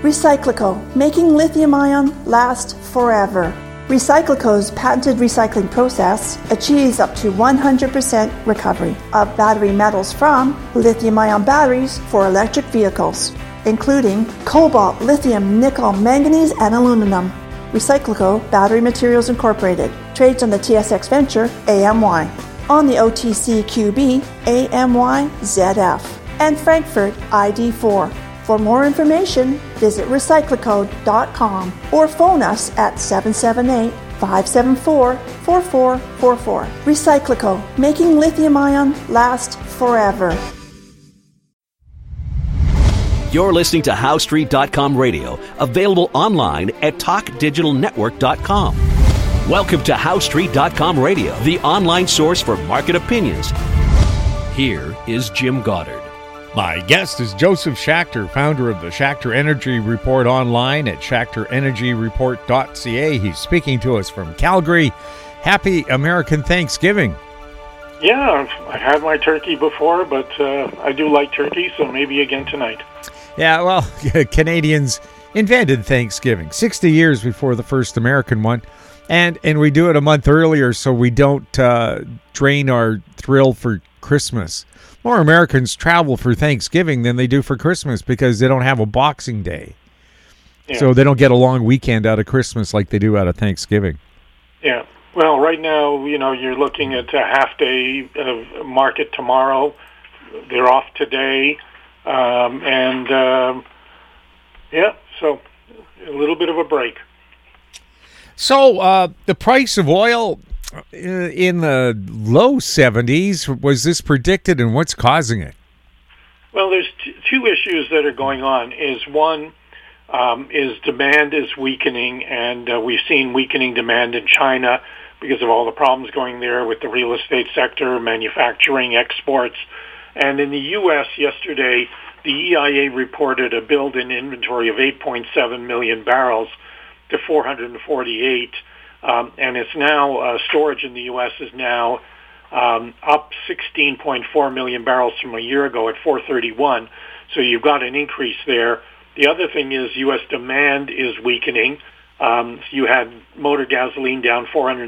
Recyclico, making lithium-ion last forever. Recyclico's patented recycling process achieves up to 100% recovery of battery metals from lithium-ion batteries for electric vehicles, including cobalt, lithium, nickel, manganese, and aluminum. Recyclico Battery Materials Incorporated trades on the TSX Venture AMY, on the OTCQB AMYZF, and Frankfurt ID4. For more information, visit recyclico.com or phone us at 778-574-4444. Recyclico, making lithium-ion last forever. You're listening to HowStreet.com radio, available online at TalkDigitalNetwork.com. Welcome to HowStreet.com radio, the online source for market opinions. Here is Jim Goddard. My guest is Joseph Schachter, founder of the Schachter Energy Report online at SchachterEnergyReport.ca. He's speaking to us from Calgary. Happy American Thanksgiving. Yeah, I had my turkey before, but I do like turkey, so maybe again tonight. Yeah, well, Canadians invented Thanksgiving 60 years before the first American one, and we do it a month earlier so we don't drain our thrill for Christmas. More Americans travel for Thanksgiving than they do for Christmas because they don't have a Boxing Day. Yeah. So they don't get a long weekend out of Christmas like they do out of Thanksgiving. Yeah. Well, right now, you're looking at a half-day of market tomorrow. They're off today. So a little bit of a break. So the price of oil in the low 70s, was this predicted, and what's causing it? Well, there's two issues that are going on. One is demand is weakening, and we've seen weakening demand in China because of all the problems going there with the real estate sector, manufacturing, exports. And in the U.S. yesterday, the EIA reported a build in inventory of 8.7 million barrels to 448. And it's now, storage in the U.S. is now up 16.4 million barrels from a year ago at 431. So you've got an increase there. The other thing is U.S. demand is weakening. You had motor gasoline down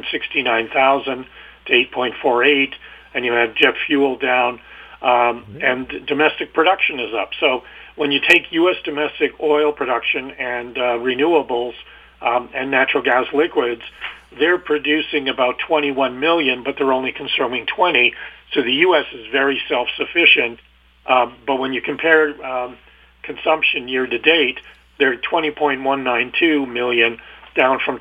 469,000 to 8.48, and you had jet fuel down, and domestic production is up. So when you take U.S. domestic oil production and renewables, and natural gas liquids, they're producing about 21 million, but they're only consuming 20. So the U.S. is very self-sufficient. But when you compare consumption year to date, they're 20.192 million, down from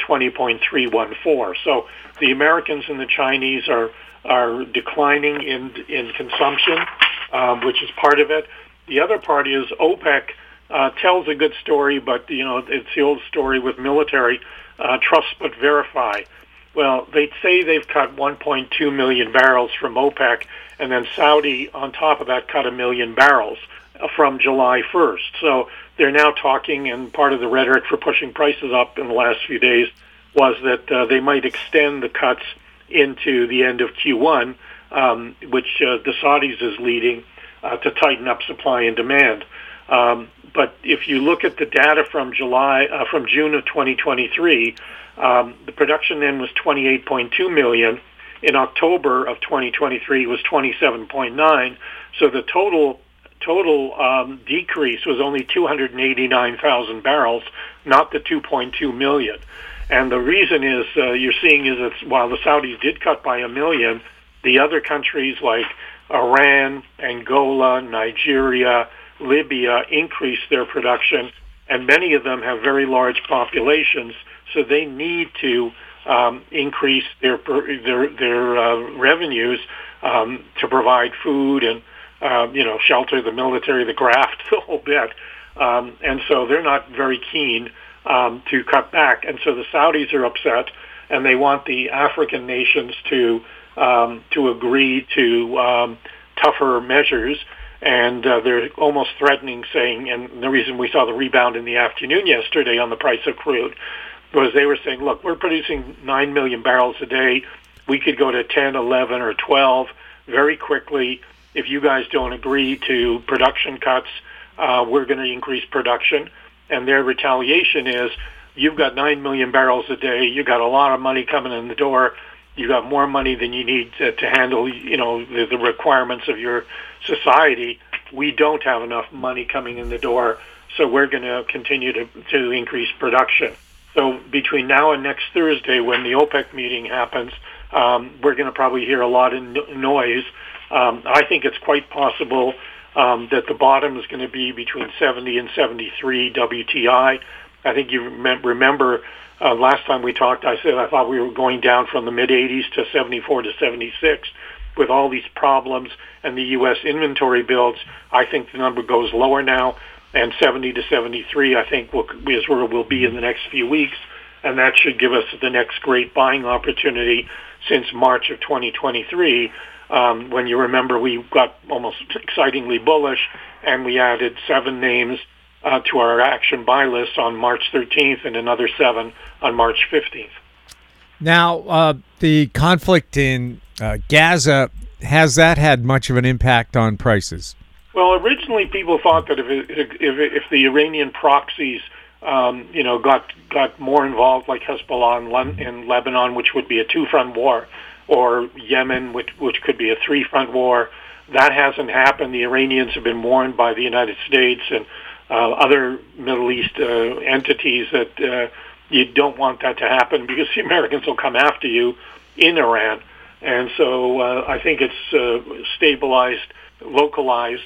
20.314. So the Americans and the Chinese are declining in consumption, which is part of it. The other part is OPEC tells a good story, but it's the old story with military, trust but verify. Well, they say they've cut 1.2 million barrels from OPEC, and then Saudi on top of that cut 1 million barrels from July 1st. So they're now talking, and part of the rhetoric for pushing prices up in the last few days was that they might extend the cuts into the end of Q1, which the Saudis is leading to tighten up supply and demand. But if you look at the data from June of 2023, the production then was 28.2 million. In October of 2023 was 27.9. So the total decrease was only 289,000 barrels, not the 2.2 million. And the reason is you're seeing is that while the Saudis did cut by 1 million, the other countries like Iran, Angola, Nigeria, Libya increased their production, and many of them have very large populations, so they need to increase their revenues to provide food and shelter the military, the graft, the whole bit, and so they're not very keen to cut back, and so the Saudis are upset, and they want the African nations to agree to tougher measures. And they're almost threatening, saying, and the reason we saw the rebound in the afternoon yesterday on the price of crude was they were saying, look, we're producing 9 million barrels a day. We could go to 10, 11, or 12 very quickly. If you guys don't agree to production cuts, we're going to increase production. and their retaliation is, you've got 9 million barrels a day, you got a lot of money coming in the door, you got more money than you need to handle, the requirements of your society. We don't have enough money coming in the door, so we're going to continue to increase production. So between now and next Thursday, when the OPEC meeting happens, we're going to probably hear a lot of noise. I think it's quite possible that the bottom is going to be between 70 and 73 WTI. I think you remember last time we talked, I said I thought we were going down from the mid-80s to 74 to 76. With all these problems and the U.S. inventory builds, I think the number goes lower now, and 70 to 73 I think is where we'll be in the next few weeks, and that should give us the next great buying opportunity since March of 2023, when you remember we got almost excitingly bullish, and we added 7 names to our action buy list on March 13th and another 7 on March 15th. Now, the conflict in Gaza, has that had much of an impact on prices? Well, originally people thought that if the Iranian proxies, got more involved, like Hezbollah in Lebanon, which would be a 2-front war, or Yemen, which could be a 3-front war, that hasn't happened. The Iranians have been warned by the United States and other Middle East entities that you don't want that to happen because the Americans will come after you in Iran. And so I think it's stabilized, localized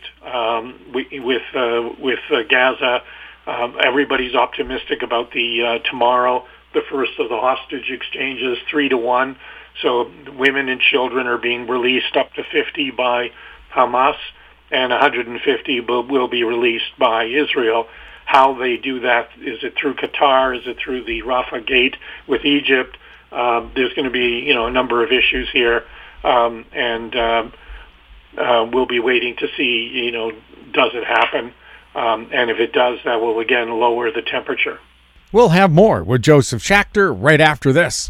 with Gaza. Everybody's optimistic about the tomorrow, the first of the hostage exchanges, 3-1. So women and children are being released, up to 50 by Hamas, and 150 will be released by Israel. How they do that, is it through Qatar? Is it through the Rafah Gate with Egypt? There's going to be, a number of issues here, and we'll be waiting to see, does it happen? And if it does, that will again lower the temperature. We'll have more with Joseph Schachter right after this.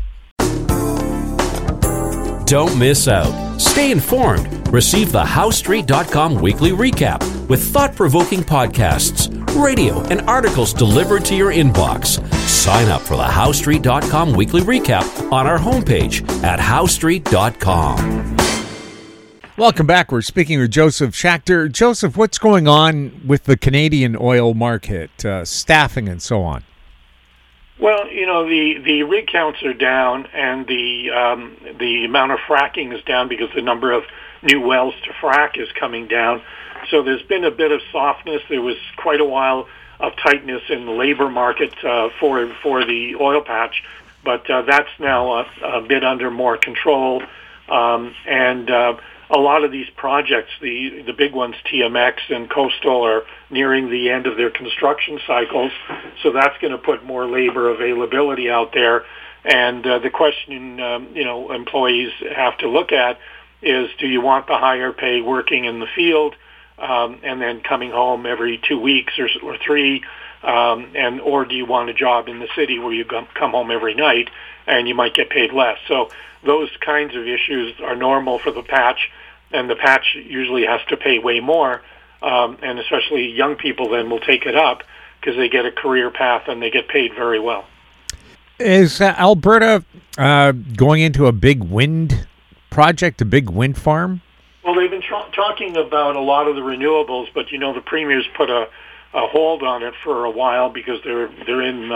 Don't miss out. Stay informed. Receive the HowStreet.com weekly recap with thought-provoking podcasts, radio, and articles delivered to your inbox. Sign up for the HowStreet.com weekly recap on our homepage at HowStreet.com. Welcome back. We're speaking with Joseph Schachter. Joseph, what's going on with the Canadian oil market, staffing and so on? Well, the rig counts are down, and the amount of fracking is down because the number of new wells to frack is coming down. So there's been a bit of softness. There was quite a while of tightness in the labor market for the oil patch, but that's now a bit under more control. And a lot of these projects, the big ones, TMX and Coastal, are nearing the end of their construction cycles. So that's going to put more labor availability out there. And the question, employees have to look at is, do you want the higher pay working in the field and then coming home every 2 weeks or 3, or do you want a job in the city where you come home every night and you might get paid less? So those kinds of issues are normal for the patch, and the patch usually has to pay way more, and especially young people then will take it up because they get a career path and they get paid very well. Is Alberta going into a big wind project, a big wind farm? Well, they've been talking about a lot of the renewables, but the premier's put a hold on it for a while because they're in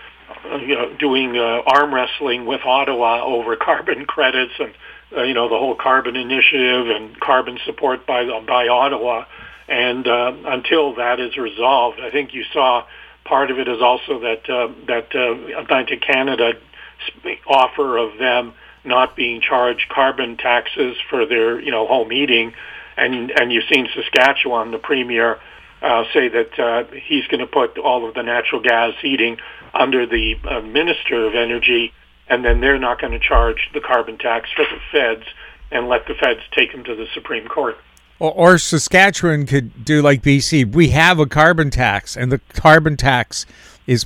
doing arm wrestling with Ottawa over carbon credits and the whole carbon initiative and carbon support by Ottawa. And until that is resolved, I think you saw part of it is also that Atlantic Canada offer of them not being charged carbon taxes for their home heating, and you've seen Saskatchewan, the premier, say that he's going to put all of the natural gas heating under the Minister of Energy, and then they're not going to charge the carbon tax for the feds and let the feds take them to the Supreme Court. Or Saskatchewan could do like BC. We have a carbon tax, and the carbon tax is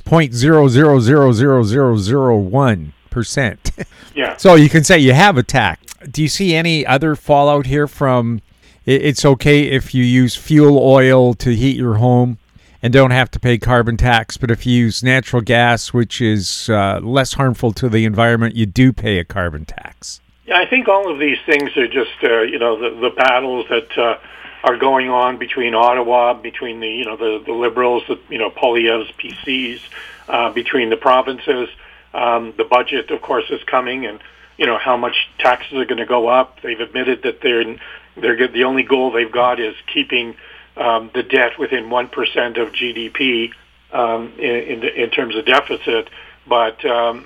0.000001%. Yeah. So you can say you have a tax. Do you see any other fallout here from it's okay if you use fuel oil to heat your home, and don't have to pay carbon tax. But if you use natural gas, which is less harmful to the environment, you do pay a carbon tax. Yeah, I think all of these things are just, the battles that are going on between Ottawa, between the Liberals, Poilievre's PCs, between the provinces. The budget, of course, is coming, and how much taxes are going to go up. They've admitted that they're the only goal they've got is keeping the debt within 1% of GDP in terms of deficit. But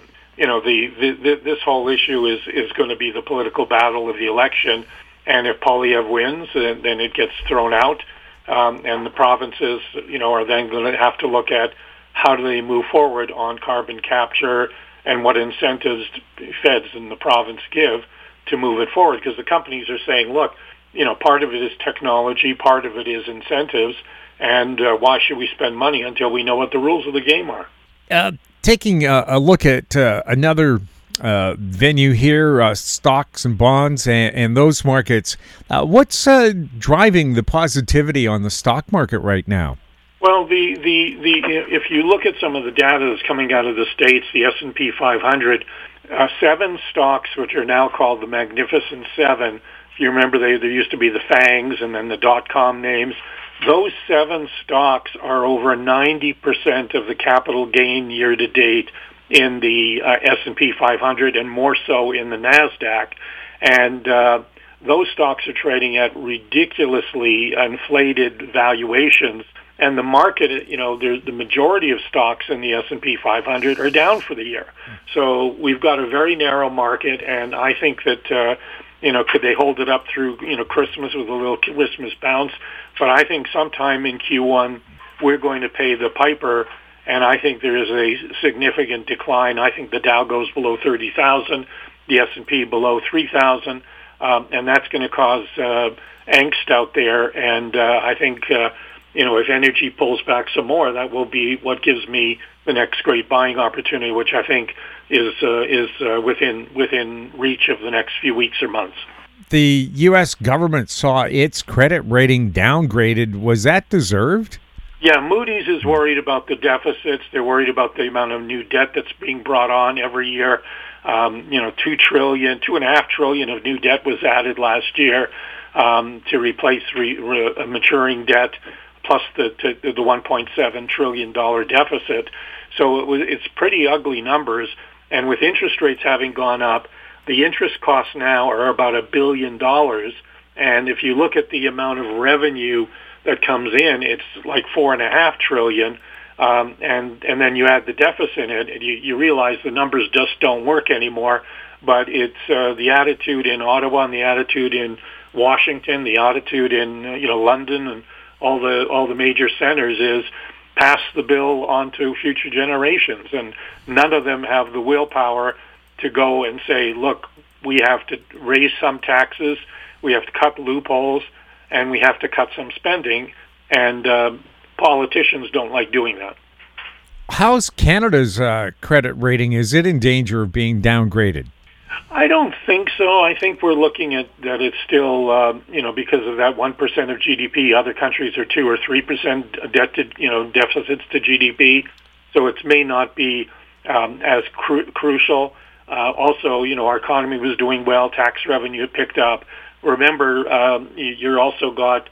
this whole issue is going to be the political battle of the election. And if Poilievre wins, then it gets thrown out, and the provinces, are then going to have to look at how do they move forward on carbon capture and what incentives feds in the province give to move it forward. Because the companies are saying, look, part of it is technology, part of it is incentives, and why should we spend money until we know what the rules of the game are? Taking a look at another venue here, stocks and bonds and those markets, what's driving the positivity on the stock market right now? Well, if you look at some of the data that's coming out of the States, the S&P 500, 7 stocks, which are now called the Magnificent Seven. If you remember, there used to be the FANGs and then the .com names. Those 7 stocks are over 90% of the capital gain year to date in the S&P 500 and more so in the NASDAQ. And those stocks are trading at ridiculously inflated valuations. And the market, the majority of stocks in the S&P 500 are down for the year. So we've got a very narrow market, and I think that, could they hold it up through, Christmas with a little Christmas bounce? But I think sometime in Q1 we're going to pay the piper, and I think there is a significant decline. I think the Dow goes below 30,000, the S&P below 3,000, and that's going to cause angst out there. And I think, if energy pulls back some more, that will be what gives me the next great buying opportunity, which I think is within reach of the next few weeks or months. The U.S. government saw its credit rating downgraded. Was that deserved? Yeah, Moody's is worried about the deficits. They're worried about the amount of new debt that's being brought on every year. $2.5 trillion of new debt was added last year to replace maturing debt, plus the $1.7 trillion deficit. So it's pretty ugly numbers. And with interest rates having gone up, the interest costs now are about $1 billion. And if you look at the amount of revenue that comes in, it's like $4.5 trillion. And then you add the deficit in it, and you realize the numbers just don't work anymore. But it's the attitude in Ottawa and the attitude in Washington, the attitude in London and all the major centers is pass the bill on to future generations, and none of them have the willpower to go and say, look, we have to raise some taxes, we have to cut loopholes, and we have to cut some spending, and politicians don't like doing that. How's Canada's credit rating? Is it in danger of being downgraded? I don't think so. I think we're looking at that it's still, because of that 1% of GDP, other countries are 2 or 3% deficits to GDP. So it may not be as crucial. Also, our economy was doing well. Tax revenue picked up. Remember, you're also got,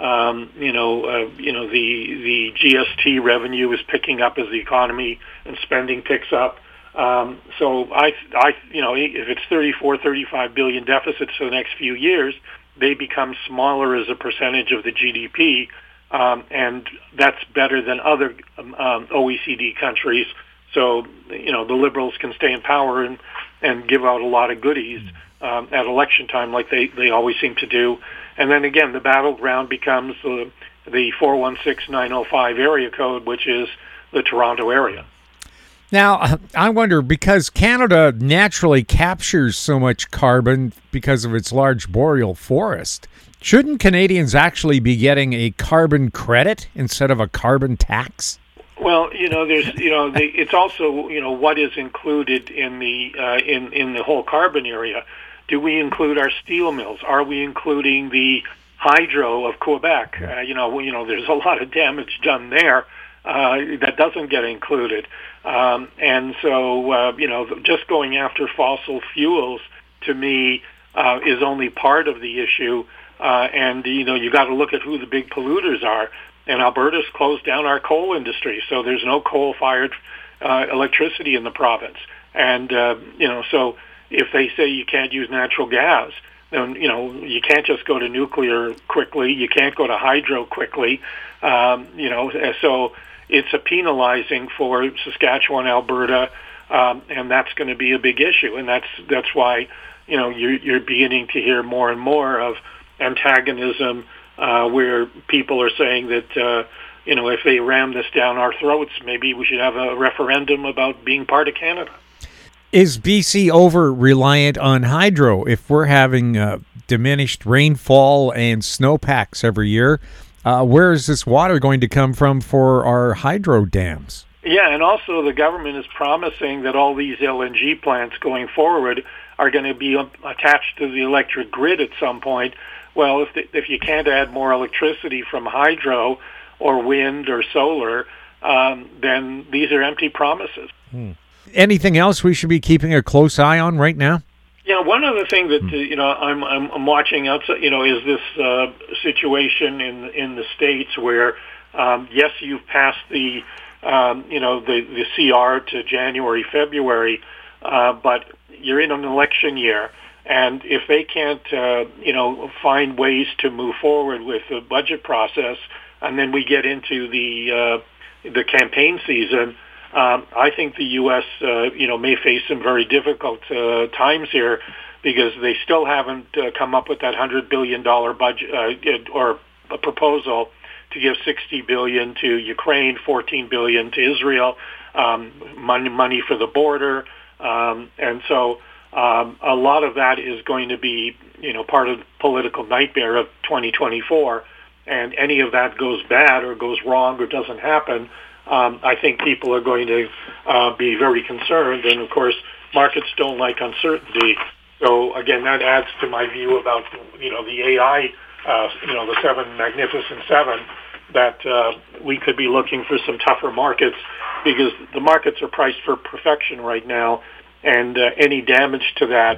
the GST revenue is picking up as the economy and spending picks up. So if it's 35 billion deficits for the next few years, they become smaller as a percentage of the GDP, and that's better than other OECD countries. So the Liberals can stay in power and give out a lot of goodies at election time, like they always seem to do. And then again, the battleground becomes the 416905 area code, which is the Toronto area. Now, I wonder, because Canada naturally captures so much carbon because of its large boreal forest, shouldn't Canadians actually be getting a carbon credit instead of a carbon tax? Well, it's also, what is included in the whole carbon area. Do we include our steel mills? Are we including the hydro of Quebec. There's a lot of damage done there that doesn't get included. And so, just going after fossil fuels, to me, is only part of the issue. And you got to look at who the big polluters are. And Alberta's closed down our coal industry, so there's no coal-fired electricity in the province. And, so if they say you can't use natural gas, then, you can't just go to nuclear quickly. You can't go to hydro quickly. So it's a penalizing for Saskatchewan, Alberta, and that's going to be a big issue. And that's why, you're beginning to hear more and more of antagonism where people are saying that, if they ram this down our throats, maybe we should have a referendum about being part of Canada. Is BC over-reliant on hydro? If we're having diminished rainfall and snowpacks every year, where is this water going to come from for our hydro dams? Yeah, and also the government is promising that all these LNG plants going forward are going to be attached to the electric grid at some point. Well, if you can't add more electricity from hydro or wind or solar, then these are empty promises. Anything else we should be keeping a close eye on right now? Yeah, one other thing that I'm watching outside, is this situation in the States where yes, you've passed the the CR to January, February, but you're in an election year, and if they can't find ways to move forward with the budget process, and then we get into the campaign season. I think the U.S. May face some very difficult times here because they still haven't come up with that $100 billion budget or a proposal to give $60 billion to Ukraine, $14 billion to Israel, money for the border, and so a lot of that is going to be part of the political nightmare of 2024. And any of that goes bad or goes wrong or doesn't happen. I think people are going to be very concerned, and of course, markets don't like uncertainty. So again, that adds to my view about the AI, the seven magnificent seven, that we could be looking for some tougher markets because the markets are priced for perfection right now, and any damage to that,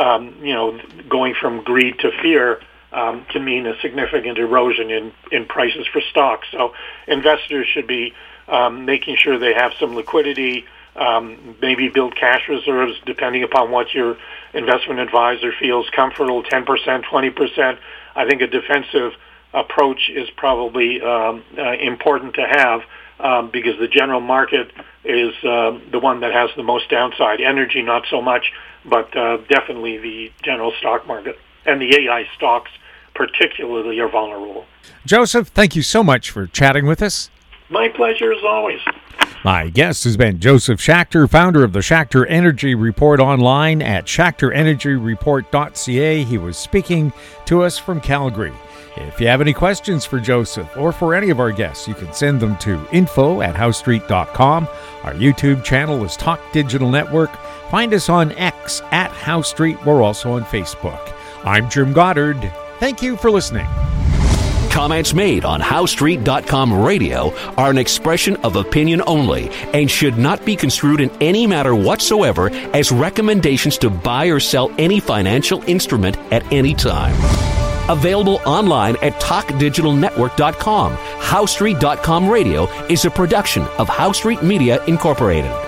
going from greed to fear. Can mean a significant erosion in prices for stocks. So investors should be making sure they have some liquidity, maybe build cash reserves depending upon what your investment advisor feels comfortable, 10%, 20%. I think a defensive approach is probably important to have because the general market is the one that has the most downside. Energy, not so much, but definitely the general stock market. And the AI stocks particularly are vulnerable. Joseph, thank you so much for chatting with us. My pleasure as always. My guest has been Joseph Schachter, founder of the Schachter Energy Report online at SchachterEnergyReport.ca. He was speaking to us from Calgary. If you have any questions for Joseph or for any of our guests, you can send them to info@HoweStreet.com. Our YouTube channel is Talk Digital Network. Find us on X @HoweStreet. We're also on Facebook. I'm Jim Goddard. Thank you for listening. Comments made on HoweStreet.com radio are an expression of opinion only and should not be construed in any matter whatsoever as recommendations to buy or sell any financial instrument at any time. Available online at TalkDigitalNetwork.com. HoweStreet.com radio is a production of HoweStreet Media Incorporated.